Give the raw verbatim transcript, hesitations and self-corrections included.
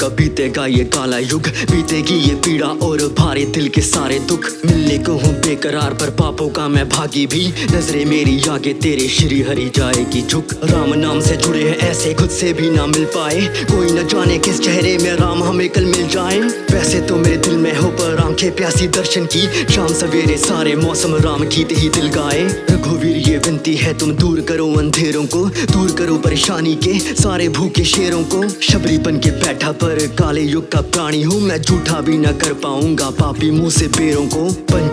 कब बीतेगा ये काला युग, बीतेगी ये पीड़ा और भारे दिल के सारे दुख। मिलने को हूँ बेकरार पर पापों का मैं भागी भी, नजरे मेरी आगे तेरे श्री हरि जाएगी झुक। राम नाम से जुड़े हैं ऐसे खुद से भी ना मिल पाए, कोई न जाने किस चेहरे में राम हमें कल मिल जाए। वैसे तो मेरे दिल में हो पर आंखें प्यासी दर्शन की, शाम सवेरे सारे मौसम राम गीत ही दिल गाए। रघुवीर ये विनती है तुम दूर करो अंधेरों को, दूर करो परेशानी के सारे भूखे शेरों को। शबरी बन के बैठा पर काले युग का प्राणी हूँ मैं, झूठा भी न कर पाऊंगा पापी मुंह से पेड़ों को।